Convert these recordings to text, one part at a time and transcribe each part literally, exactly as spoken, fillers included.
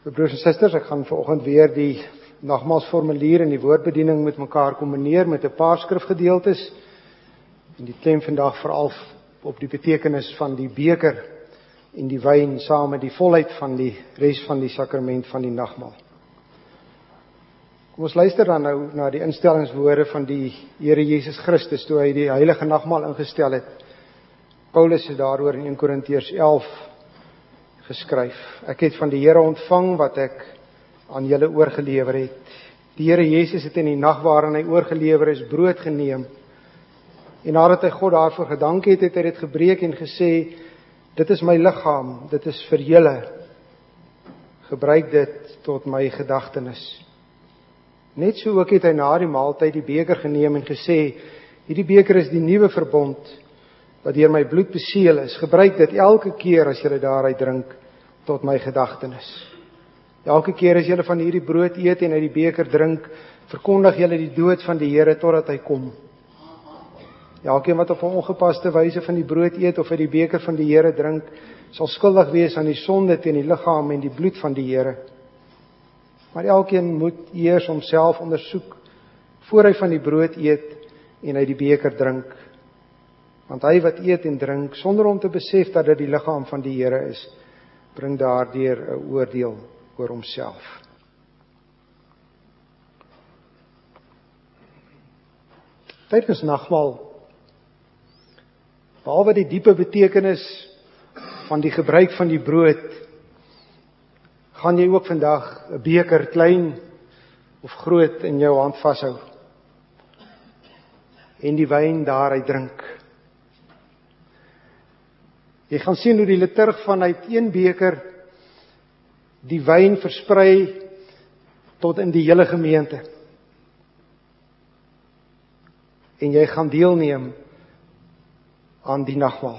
Broers en susters, ek gaan vanoggend weer die nagmaalsformulier en die woordbediening met mekaar kombineer met 'n paar skrifgedeeltes. En die klem vandag veral op die betekenis van die beker en die wyn saam met die volheid van die res van die sakrament van die nagmaal. Kom ons luister dan nou na die instellingswoorde van die Here Jesus Christus toe hy die heilige nagmaal ingestel het. Paulus het daaroor in Eerste Korintiërs elf geskryf. Ek het van die Here ontvang wat ek aan julle oorgelewer het. Die Here Jesus het in die nag waarin hy oorgelewer is, brood geneem. En nadat hy God daarvoor gedank het, het hy dit gebreek en gesê, dit is my liggaam, dit is vir julle. Gebruik dit tot my gedagtenis. Net so ook het hy na die maaltyd die beker geneem en gesê, hierdie beker is die nuwe verbond, wat deur my bloed beseël is. Gebruik dit elke keer as julle daaruit drink, tot my gedagtenis. Elke keer as julle van hierdie brood eet en uit die beker drink, verkondig julle die dood van die Here totdat hy kom. Elkeen wat op 'n ongepaste wyse van die brood eet of uit die beker van die Here drink, sal skuldig wees aan die sonde teen die liggaam en die bloed van die Here. Maar elkeen moet eers homself ondersoek, voor hy van die brood eet en uit die beker drink. Want hy wat eet en drink, sonder om te besef dat dit die liggaam van die Here is, bring daardeur 'n oordeel oor homself. Tydens nagmaal, behalwe die diepe betekenis van die gebruik van die brood, gaan jy ook vandag 'n beker, klein of groot, in jou hand vashou en die wyn daaruit drink. Jy gaan sien hoe die liturg vanuit een beker die wyn versprei tot in die hele gemeente. En jy gaan deelneem aan die nagmaal.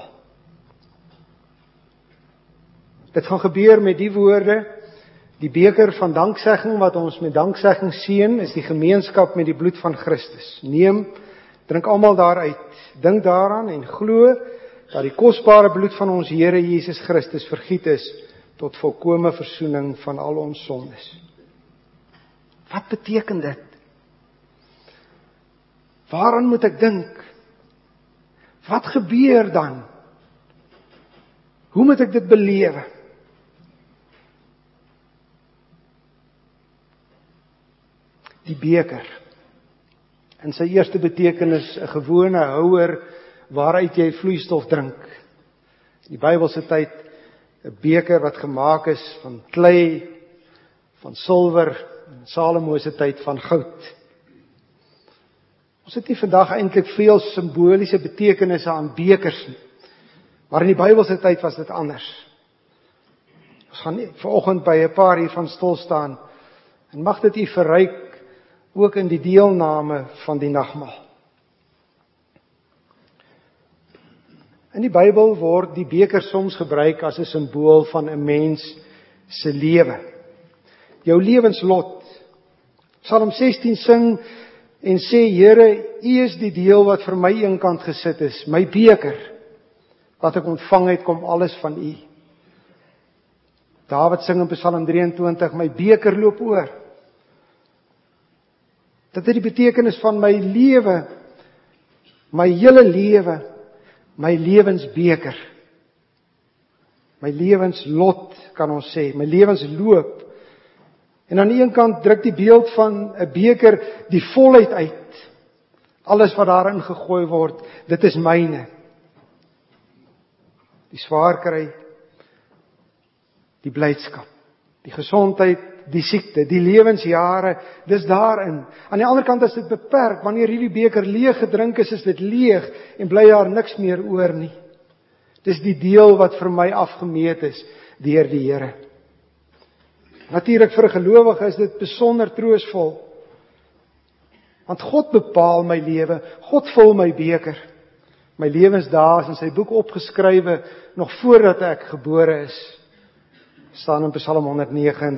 Dit gaan gebeur met die woorde, die beker van danksegging wat ons met danksegging seën, is die gemeenskap met die bloed van Christus. Neem, drink almal daaruit, dink daaraan en glo dat die kosbare bloed van ons Here Jesus Christus vergiet is tot volkome versoening van al ons sondes. Wat beteken dit? Waaraan moet ek dink? Wat gebeur dan? Hoe moet ek dit belewe? Die beker, in sy eerste betekenis 'n gewone houer waaruit jy vloeistof drink. In die Bybelse tyd 'n beker wat gemaak is van klei, van silwer, in Salomo se tyd van goud. Ons het nie vandag eintlik veel simboliese betekenisse aan bekers nie, maar in die Bybelse tyd was dit anders. Ons gaan vanoggend by 'n paar hiervan stil staan en mag dit u verryk ook in die deelname van die nagmaal. In die Bybel word die beker soms gebruik as 'n simbool van 'n mens se lewe. Jou lewenslot. Psalm sestien sing en sê, Here, U is die deel wat vir my eenkant gesit is, my beker wat ek ontvang het, kom alles van U. Dawid sing in Psalm drie en twintig, my beker loop oor. Dit is die betekenis van my lewe, my hele lewe, my lewensbeker, my lewenslot kan ons sê, my lewensloop. En aan die een kant druk die beeld van 'n beker die volheid uit. Alles wat daarin gegooi word, dit is myne. Die swaar kry, die blydskap, die gesondheid, die siekte, die lewensjare, dis daarin. Aan die ander kant is dit beperk, wanneer hierdie beker leeg gedrink is, is dit leeg en bly daar niks meer oor nie. Dis die deel wat vir my afgemeet is deur die Here. Natuurlik vir 'n gelowige is dit besonder troosvol. Want God bepaal my lewe, God vul my beker. My lewensdae is in sy boek opgeskrywe nog voordat ek gebore is. Staan in Psalm honderd vyf nege.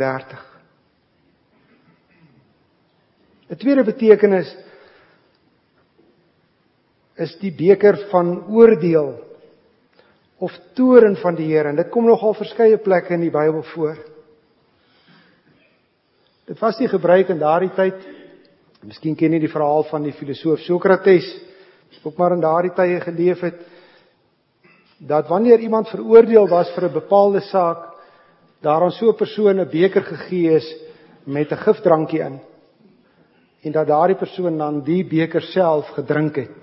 'n Tweede betekenis is die beker van oordeel of toorn van die Here. En dit kom nogal verskeie plekke in die Bybel voor. Dit was die gebruik in daardie tyd, miskien ken jy die verhaal van die filosoof Sokrates, ook maar in daardie tye geleef het, dat wanneer iemand veroordeel was vir 'n bepaalde saak, daar aan so 'n persoon 'n beker gegee is met 'n gifdrankie in, en dat daardie persoon dan die beker self gedrink het.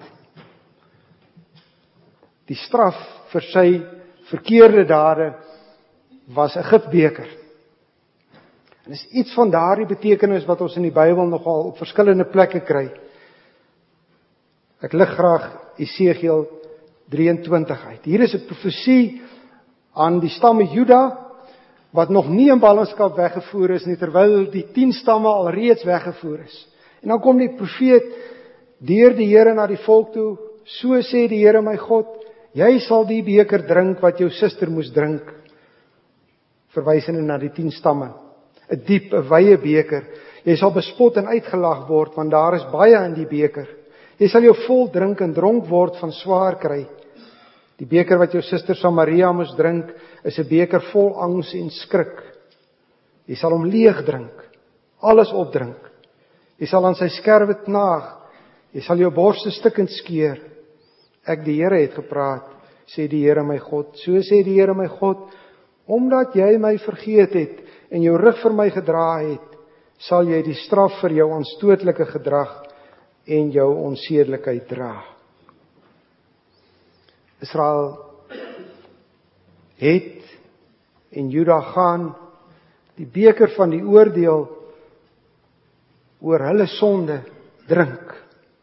Die straf vir sy verkeerde dade was 'n gifbeker. En dis iets van daardie betekenis wat ons in die Bybel nogal op verskillende plekke kry. Ek lig graag Esegiel drieëntwintig uit. Hier is 'n profesie aan die stamme Juda, wat nog nie in ballingskap weggevoer is nie, terwyl die tien stamme al reeds weggevoer is. En dan kom die profeet deur die Here na die volk toe, so sê die Here my God, jy sal die beker drink wat jou suster moes drink, verwysende na die tien stamme. 'n diep, 'n wye beker. Jy sal bespot en uitgelag word, want daar is baie in die beker. Jy sal jou vol drink en dronk word van swaar kry. Die beker wat jou suster Samaria moes drink, is 'n beker vol angs en skrik. Jy sal hom leeg drink, alles opdrink. Jy sal aan sy skerwe knaag, jy sal jou borste stukkend skeer. Ek die Here het gepraat, sê die Here my God. So sê die Here my God, omdat jy my vergeet het en jou rug vir my gedra het, sal jy die straf vir jou aanstootlike gedrag en jou onsedelikheid dra. Israel het en Juda gaan die beker van die oordeel oor hulle sonde drink.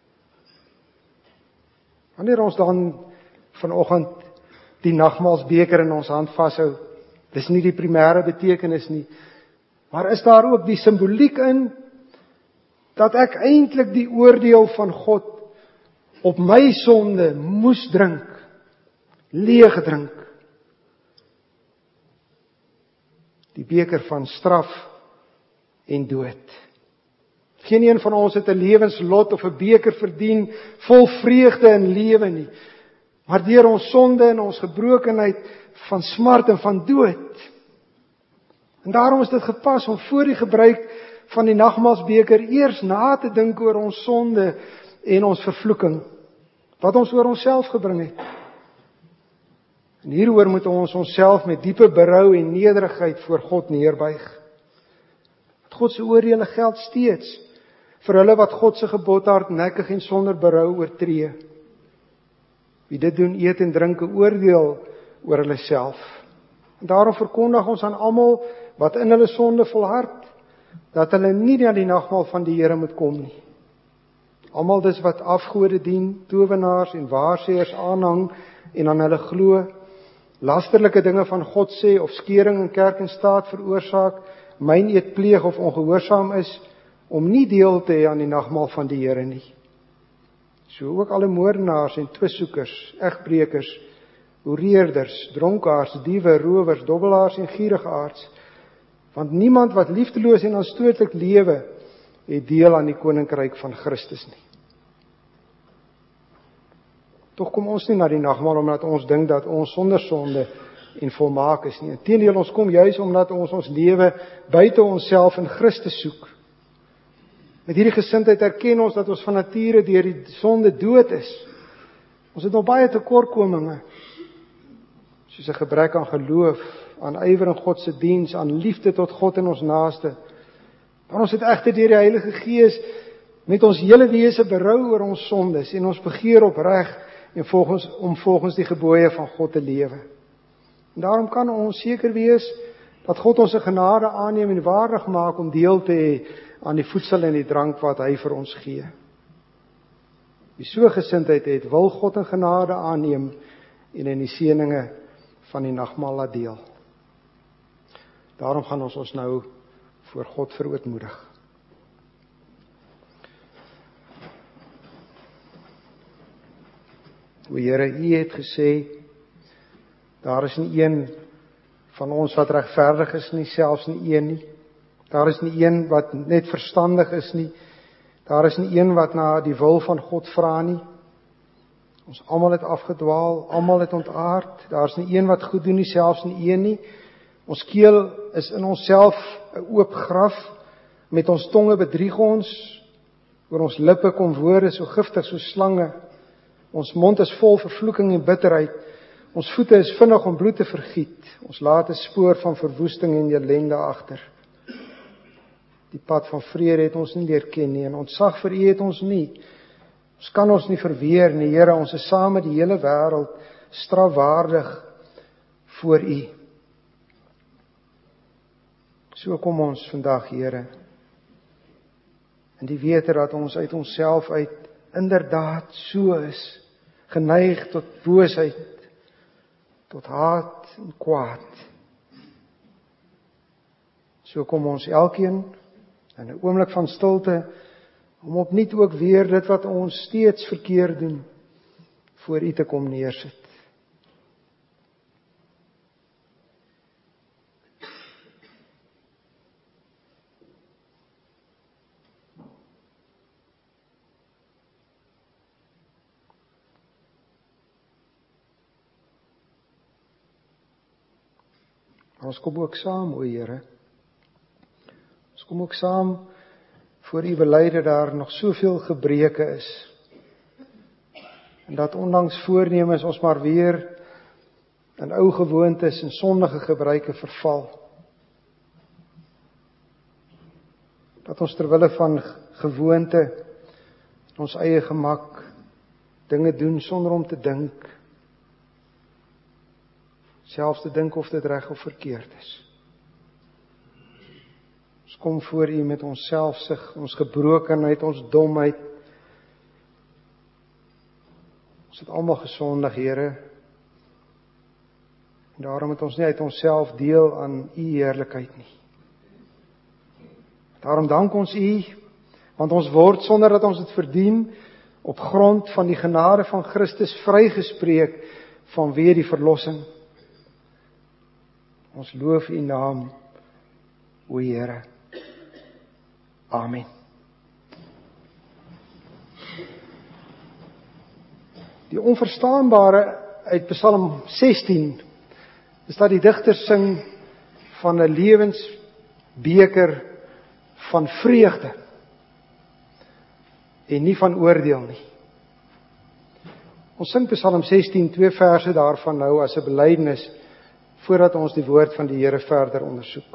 Wanneer ons dan vanoggend die nagmaalsbeker in ons hand vashou, dis nie die primêre betekenis nie, maar is daar ook die simboliek in, dat ek eintlik die oordeel van God op my sonde moes drink, leeg drink. Die beker van straf en dood. Geen een van ons het 'n lewenslot of 'n beker verdien, vol vreugde en lewe nie, maar deur ons sonde en ons gebrokenheid van smart en van dood. En daarom is dit gepas om voor die gebruik van die nagmaalsbeker eers na te dink oor ons sonde en ons vervloeking, wat ons oor onsself gebring het. En hieroor moet ons onsself met diepe berou en nederigheid voor God neerbuig. God se oordeele geld steeds vir hulle wat God se gebod hardnekkig en sonder berou oortree. Wie dit doen, eet en drink 'n oordeel oor hulle self. En daarom verkondig ons aan almal wat in hulle sonde volhard, dat hulle nie na die nagmaal van die Here moet kom nie. Almal dis wat afgode dien, towenaars en waarsêers aanhang en aan hulle glo, lasterlike dinge van God sê of skeuring in kerk en staat veroorsaak, myn eet pleeg of ongehoorsaam is, om nie deel te hê aan die nagmaal van die Here nie. So ook alle moordenaars en twissoekers, egbreekers, hoereerders, dronkaards, diewe, rowers, dobbelaars en gierigaards, want niemand wat liefdeloos en aanstootlik lewe, het deel aan die koninkryk van Christus nie. Tog kom ons nie na die nagmaal omdat ons dink dat ons sonder sonde en volmaak is nie. Inteendeel, ons kom juis omdat ons ons lewe buite onsself in Christus soek. Met hierdie gesindheid erken ons dat ons van nature deur die sonde dood is. Ons het nog baie tekortkominge, soos 'n gebrek aan geloof, aan ywer in God se diens, aan liefde tot God en ons naaste. Maar ons het egter deur die Heilige Gees met ons hele wese berou oor ons sondes en ons begeer opreg en volgens om volgens die gebooie van God te lewe. En daarom kan ons seker wees dat God ons se genade aanneem en waardig maak om deel te hê aan die voedsel en die drank wat hy vir ons gee. Wie so gesindheid het, wil God in genade aanneem en in die seëninge van die nagmaal laat deel. Daarom gaan ons ons nou voor God verootmoedig. O Here, U het gesê, daar is nie een van ons wat regverdig is nie, selfs nie een nie. Daar is nie een wat net verstandig is nie. Daar is nie een wat na die wil van God vra nie. Ons almal het afgedwaal, almal het ontaard. Daar is nie een wat goed doen nie, selfs nie een nie. Ons keel is in onsself 'n oop graf. Met ons tonge bedrieg ons, oor ons lippe kom woorde so giftig so slange. Ons mond is vol vervloeking en bitterheid. Ons voete is vinnig om bloed te vergiet. Ons laat 'n spoor van verwoesting en ellende agter. Die pad van vrede het ons nie leer ken nie, en ontzag vir U het ons nie. Ons kan ons nie verweer nie, Here, ons is saam met die hele wêreld strafwaardig voor U. So kom ons vandag, Here, in die wete dat ons uit onsself uit inderdaad so is, geneig tot boosheid, tot haat en kwaad. So kom ons elkeen in 'n oomblik van stilte, om opnuut ook weer dit wat ons steeds verkeerd doen, voor U te kom neersit. Ons kom ook saam, o Here. Ons kom ook saam voor U bely dat daar nog soveel gebreke is. En dat ondanks voornemens ons maar weer in ou gewoontes en sondige gebruike verval. Dat ons terwille van gewoonte, ons eie gemak, dinge doen sonder om te dink. Selfs te dink of dit reg of verkeerd is. Ons kom voor U met ons selfsug, ons gebrokenheid, ons domheid. Ons het almal gesondig, Here. En daarom het ons nie uit onsself deel aan U heerlikheid nie. Daarom dank ons U, want ons word sonder dat ons dit verdien, op grond van die genade van Christus vrygespreek vanweë die verlossing. Ons loof U naam, o Here. Amen. Die onverstaanbare uit Psalm sestien is dat die digter sing van 'n lewensbeker van vreugde en nie van oordeel nie. Ons sing Psalm sestien, twee verse daarvan nou as 'n belydenis, voordat ons die woord van die Here verder ondersoek.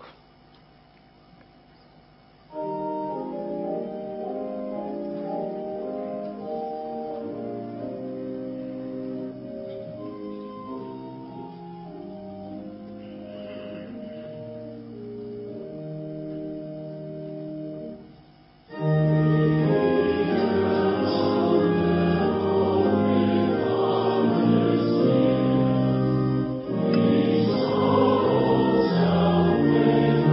Amen.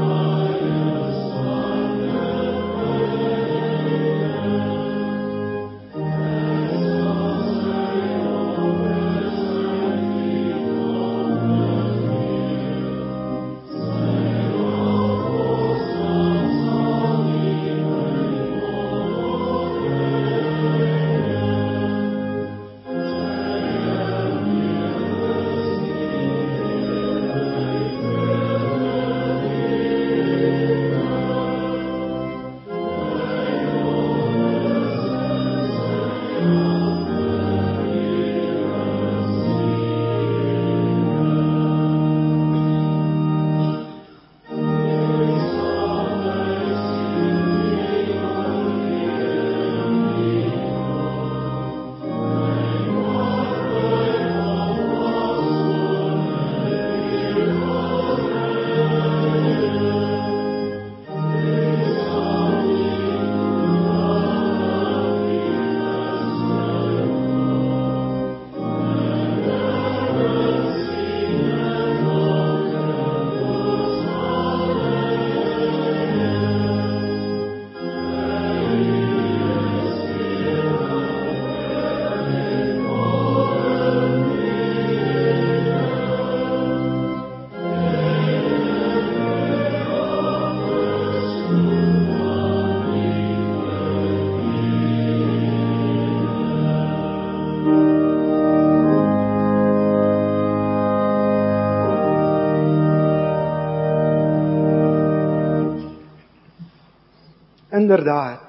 inderdaad,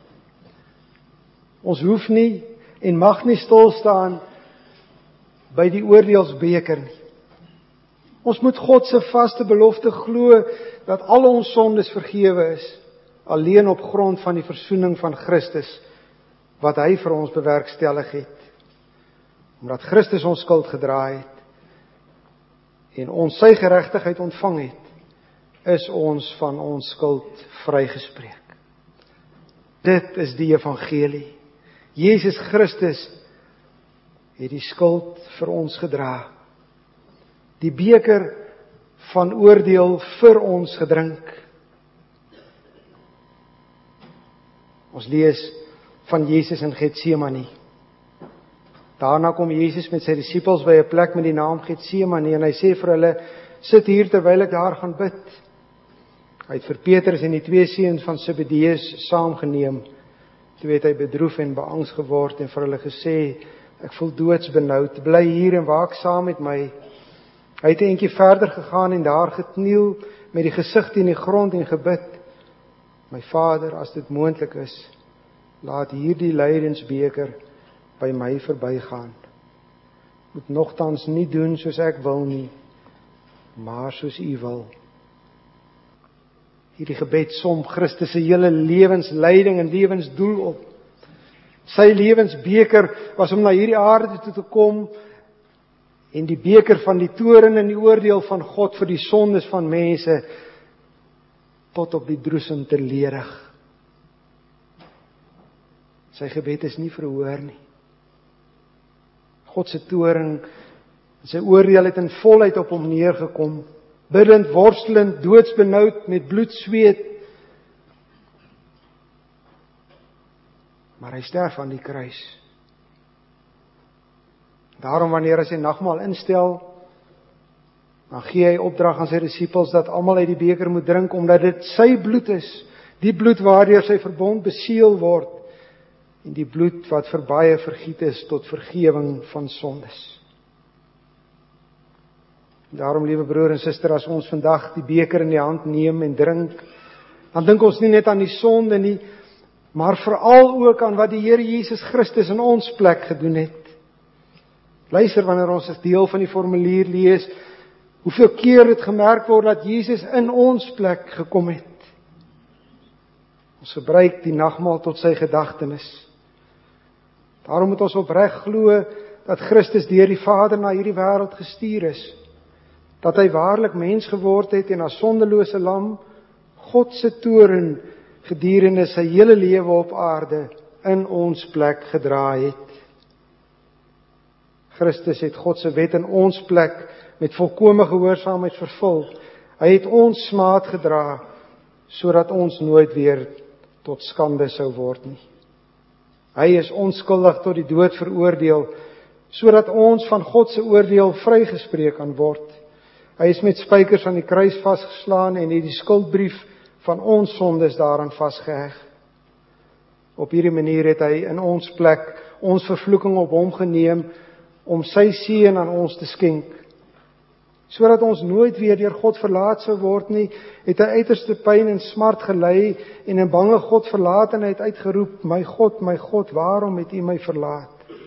ons hoef nie en mag nie stil staan by die oordeelsbeker nie. Ons moet God se vaste belofte glo dat al ons sondes vergewe is, alleen op grond van die versoening van Christus, wat hy vir ons bewerkstellig het. Omdat Christus ons skuld gedra het, en ons sy geregtigheid ontvang het, is ons van ons skuld vrygespreek. Dit is die evangelie. Jesus Christus het die skuld vir ons gedra. Die beker van oordeel vir ons gedrink. Ons lees van Jesus in Getsemane. Daarna kom Jesus met sy disippels by 'n plek met die naam Getsemane en hy sê vir hulle, sit hier terwyl ek daar gaan bid. Hy het vir Petrus en die twee seuns van Zebedeus saamgeneem. Toe het hy bedroef en beangs geword en vir hulle gesê, ek voel doodsbenoud, bly hier en waak saam met my. Hy het 'n entjie verder gegaan en daar gekniel met die gesig teen die grond en gebid. My Vader, as dit moontlik is, laat hierdie lydensbeker by my verbygaan. Moet nogtans nie doen soos ek wil nie, maar soos U wil. Hierdie gebed som Christus se hele lewenslyding en lewensdoel op. Sy lewensbeker was om na hierdie aarde toe te kom en die beker van die toorn en die oordeel van God vir die sondes van mense tot op die droesem te ledig. Sy gebed is nie verhoor nie. God se toorn en sy oordeel het in volheid op hom neergekom. Biddend, worstelend, doodsbenoud, met bloed, sweet. Maar hy sterf aan die kruis. Daarom wanneer hy sy nagmaal instel, dan gee hy opdrag aan sy disippels dat almal uit die beker moet drink, omdat dit sy bloed is, die bloed waardeur sy verbond beseël word, en die bloed wat vir baie vergiet is tot vergewing van sondes. Daarom, liewe broer en suster, as ons vandag die beker in die hand neem en drink, dan dink ons nie net aan die sonde nie, maar veral ook aan wat die Here Jesus Christus in ons plek gedoen het. Luister wanneer ons as deel van die formulier lees, hoeveel keer dit gemerk word dat Jesus in ons plek gekom het. Ons gebruik die nagmaal tot sy gedagtenis. Daarom moet ons opreg glo dat Christus deur die Vader na hierdie wêreld gestuur is, dat hy waarlik mens geword het en as sondelose lam God se toorn gedurende sy hele lewe op aarde in ons plek gedra het. Christus het God se wet in ons plek met volkome gehoorsaamheid vervul. Hy het ons smaad gedra sodat ons nooit weer tot skande sou word nie. Hy is onskuldig tot die dood veroordeel sodat ons van God se oordeel vrygespreek kan word. Hy is met spykers aan die kruis vasgeslaan en het die skuldbrief van ons sondes daaraan vasgeheg. Op hierdie manier het hy in ons plek ons vervloeking op hom geneem om sy seën aan ons te skenk. Sodat ons nooit weer deur God verlaat sou word nie, het hy uiterste pyn en smart gely en in bange Godverlatenheid uitgeroep, my God, my God, waarom het U my verlaat?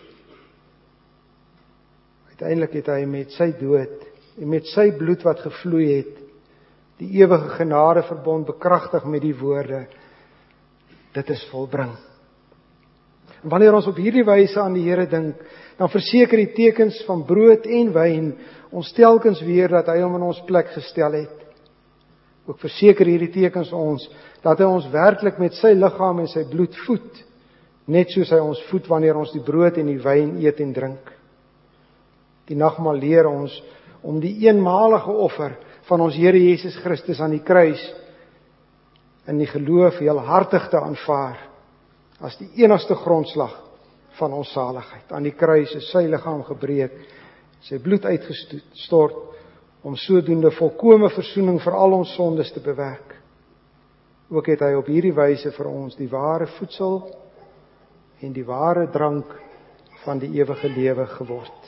Uiteindelik het hy met sy dood en met sy bloed wat gevloei het, die ewige genadeverbond bekragtig met die woorde, dit is volbring. En wanneer ons op hierdie wyse aan die Here dink, dan verseker die tekens van brood en wyn ons telkens weer dat hy hom in ons plek gestel het. Ook verseker hierdie tekens ons dat hy ons werklik met sy liggaam en sy bloed voed, net soos hy ons voed wanneer ons die brood en die wyn eet en drink. Die nagmaal leer ons om die eenmalige offer van ons Here Jesus Christus aan die kruis in die geloof heelhartig te aanvaar as die enigste grondslag van ons saligheid. Aan die kruis is sy liggaam gebreek, sy bloed uitgestort om sodoende volkome versoening vir al ons sondes te bewerk. Ook het hy op hierdie wyse vir ons die ware voedsel en die ware drank van die ewige lewe geword.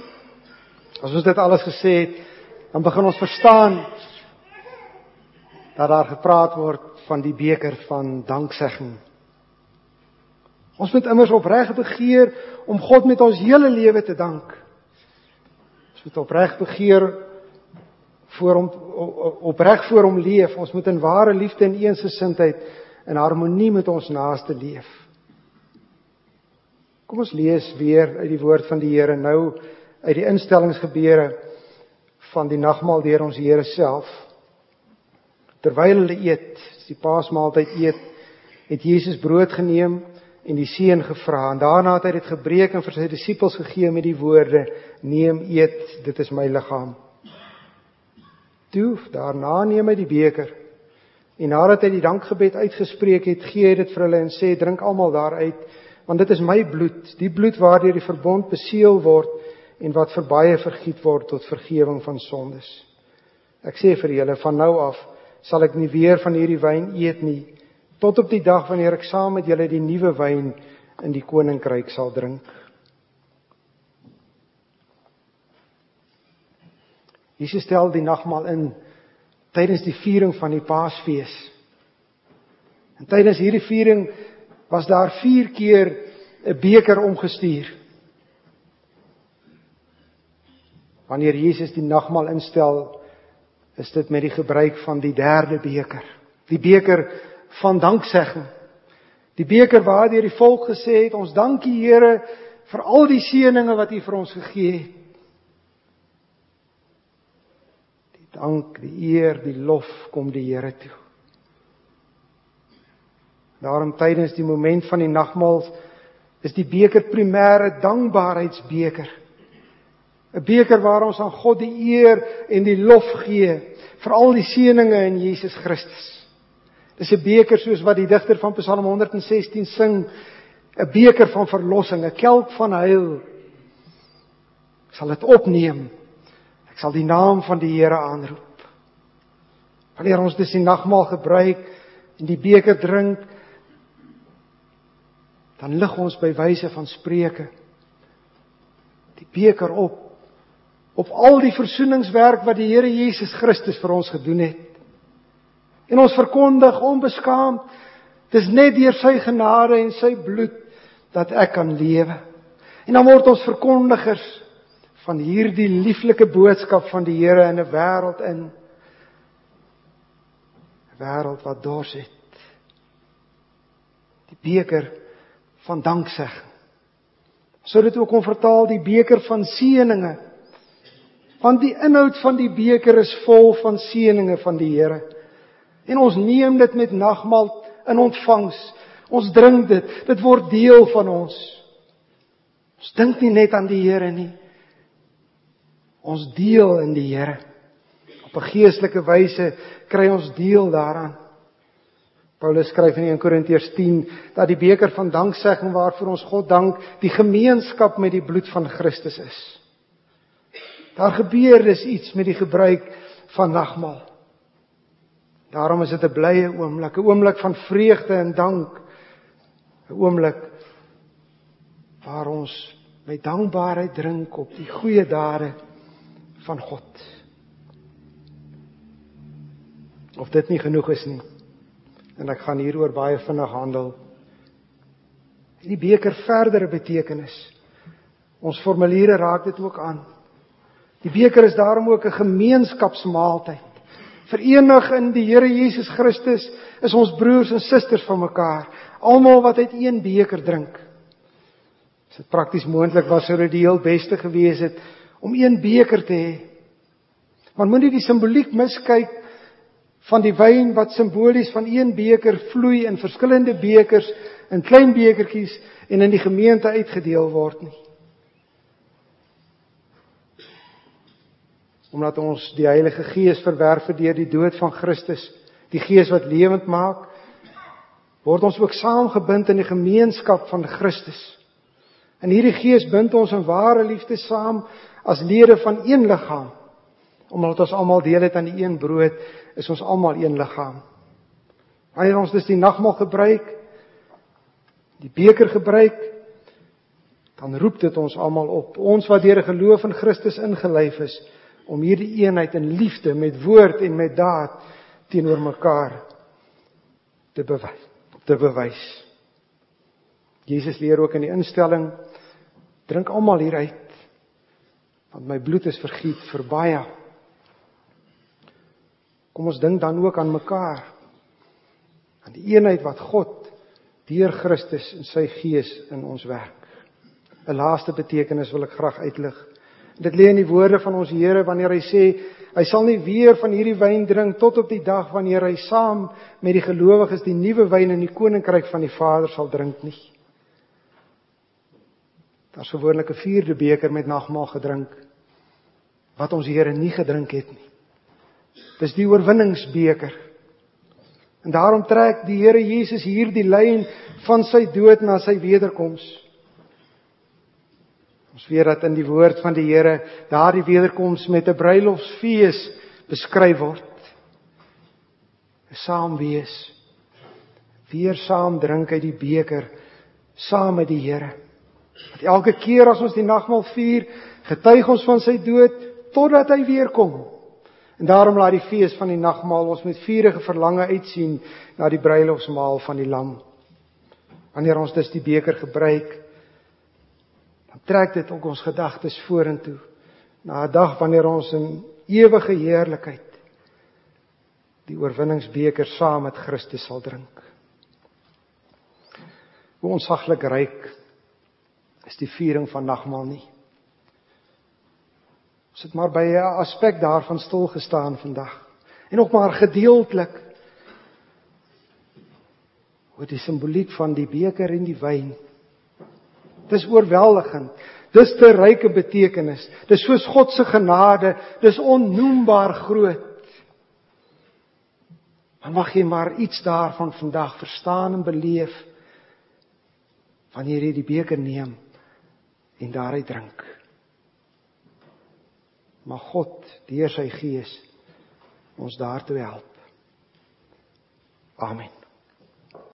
As ons dit alles gesê het, dan begin ons verstaan dat daar gepraat word van die beker van danksegging. Ons moet immers opreg begeer om God met ons hele lewe te dank. Ons moet opreg begeer voor hom, opreg voor hom leef. Ons moet in ware liefde en eensgesindheid in harmonie met ons naaste leef. Kom ons lees weer uit die woord van die Here nou uit die instellingsgebede van die nagmaal deur ons Here self. Terwyl hulle eet, die Paasmaaltyd eet, het Jesus brood geneem en die seën gevra. En daarna het hy dit gebreek en vir sy disippels gegee met die woorde: neem, eet, dit is my liggaam. Toe, daarna neem hy die beker. En nadat hy die dankgebed uitgespreek het, gee hy dit vir hulle en sê: drink almal daaruit, want dit is my bloed, die bloed waardeur die verbond beseël word en wat vir baie vergiet word tot vergewing van sondes. Ek sê vir julle, van nou af sal ek nie weer van hierdie wyn eet nie, tot op die dag wanneer ek saam met julle die nuwe wyn in die koninkryk sal drink. Jesus stel die nagmaal in tydens die viering van die Paasfees. En tydens hierdie viering was daar vier keer 'n beker omgestuur. Wanneer Jesus die nagmaal instel, is dit met die gebruik van die derde beker. Die beker van danksegging. Die beker waardeur die volk gesê het: ons dank U, Here, vir al die seëninge wat U vir ons gegee het. Die dank, die eer, die lof kom die Here toe. Daarom tydens die moment van die nagmaal is die beker primêre dankbaarheidsbeker. 'n Beker waar ons aan God die eer en die lof gee vir al die seëninge in Jesus Christus. Dis 'n beker soos wat die digter van Psalm honderd sestien sing, 'n beker van verlossing, 'n kelk van heil. Ek sal dit opneem. Ek sal die naam van die Here aanroep. Wanneer ons dus die nagmaal gebruik en die beker drink, dan lig ons by wyse van Spreuke die beker op, op al die versoeningswerk wat die Here Jesus Christus vir ons gedoen het. En ons verkondig onbeskaamd, dis net deur sy genade en sy bloed dat ek kan lewe. En dan word ons verkondigers van hierdie lieflike boodskap van die Here in 'n wêreld in, 'n wêreld wat dors het. Die beker van danksegging. Sou dit ook kon vertaal die beker van seëninge. Want die inhoud van die beker is vol van seëninge van die Here. En ons neem dit met nagmaal in ontvangs. Ons drink dit. Dit word deel van ons. Ons dink nie net aan die Here nie. Ons deel in die Here. Op 'n geestelike wyse kry ons deel daaraan. Paulus skryf in eerste Korintiërs tien dat die beker van danksegging waarvoor ons God dank, die gemeenskap met die bloed van Christus is. Daar gebeur dus iets met die gebruik van nagmaal. Daarom is dit 'n blye oomblik, 'n oomblik van vreugde en dank. 'n Oomblik waar ons met dankbaarheid drink op die goeie dade van God. Of dit nie genoeg is nie. En ek gaan hieroor baie vinnig handel. Die beker verdere betekenis. Ons formuliere raak dit ook aan. Die beker is daarom ook 'n gemeenskapsmaaltyd. Verenig in die Here Jesus Christus is ons broers en susters van mekaar. Almal wat uit een beker drink. As dit prakties moontlik was, sou dit die heel beste gewees het om een beker te hê. Maar moenie die simboliek miskyk van die wyn wat simbolies van een beker vloei in verskillende bekers, in klein bekertjies en in die gemeente uitgedeel word nie. Omdat ons die Heilige Gees verwerf deur die dood van Christus, die Gees wat lewend maak, word ons ook saamgebind in die gemeenskap van Christus. En hierdie Gees bind ons in ware liefde saam as lede van een liggaam. Omdat ons almal deel het aan die een brood, is ons almal een liggaam. Wanneer ons dus die nagmaal gebruik, die beker gebruik, dan roep dit ons almal op. Ons wat deur die geloof in Christus ingelyf is, om hierdie eenheid in liefde met woord en met daad teenoor mekaar te bewys. Te bewys. Jesus leer ook in die instelling, drink almal hieruit, want my bloed is vergiet vir baie. Kom ons dink dan ook aan mekaar, aan die eenheid wat God deur Christus en sy Gees in ons werk. 'n Laaste betekenis wil ek graag uitlig. Dit lê in die woorde van ons Here wanneer hy sê, hy sal nie weer van hierdie wyn drink tot op die dag wanneer hy saam met die gelowiges die nuwe wyn in die koninkryk van die Vader sal drink nie. Daar's gewoonlik 'n vierde beker met nagmaal gedrink, wat ons Here nie gedrink het nie. Dis die oorwinningsbeker. En daarom trek die Here Jesus hier die lyn van sy dood na sy wederkoms. Ons weet dat in die woord van die Here daardie wederkoms met 'n bruilofsfees beskryf word. 'n Saam wees, weer saam drink uit die beker, saam met die Here. Want elke keer as ons die nagmaal vier, getuig ons van sy dood totdat hy weer kom. En daarom laat die fees van die nagmaal ons met vurige verlange uitsien na die bruilofsmaal van die Lam. Wanneer ons dus die beker gebruik, dan trek dit ook ons gedagtes vorentoe, na 'n dag wanneer ons in ewige heerlikheid die oorwinningsbeker saam met Christus sal drink. Hoe ontsaglik ryk is die viering van nagmaal nie. Ons het maar by 'n aspek daarvan stil gestaan vandag. En ook maar gedeeltelik oor die simboliek van die beker en die wyn. Dis oorweldigend. Dis te ryke betekenis. Dis soos God se genade, dis onnoembaar groot. Maar mag jy maar iets daarvan vandag verstaan en beleef wanneer jy die beker neem en daaruit drink. Mag God deur sy Gees ons daartoe help. Amen.